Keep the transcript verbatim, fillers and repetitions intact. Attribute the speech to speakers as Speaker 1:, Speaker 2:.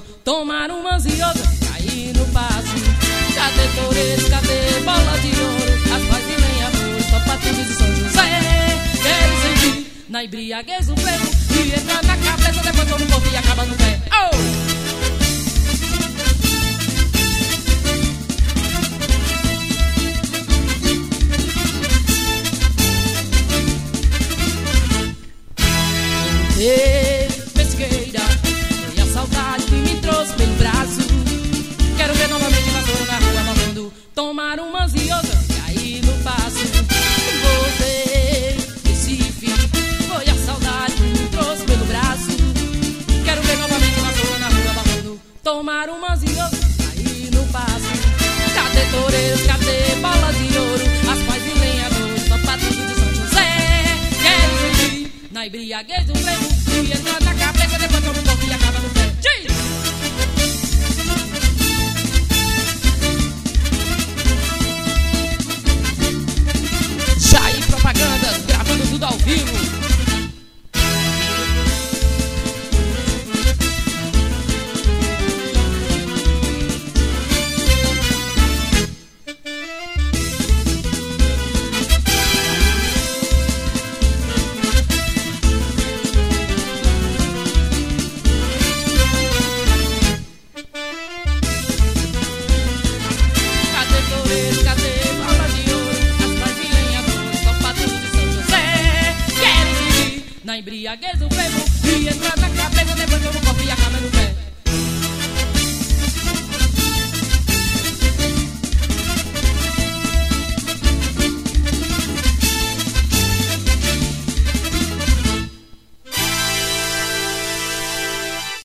Speaker 1: tomar umas e outras, cair no passo. Cadê toureiros, cadê bola de ouro, as paz e lenhadores, Topatudos e São José. Quero sentir na embriaguez o frevo e entrar na cabeça, depois todo o corpo e acaba no pé. Oh! Ei, pesqueira, foi a saudade que me trouxe pelo braço. Quero ver novamente vassoura na rua morrendo, tomar umas e outras e aí no passo. Voltei, Recife, foi a saudade que me trouxe pelo braço. Quero ver novamente vassoura na rua morrendo, tomar umas e outras e aí no passo. Cadê toureiros, cadê bola de ouro, as paz e lenhadores, Topatudos de São José. Quero sentir na embriaguez do frevo e entrar na cabeça, depois toma um pouco e acaba no pé. Jair Propagandas, gravando tudo ao vivo. Na embriaguez o frevo e entrar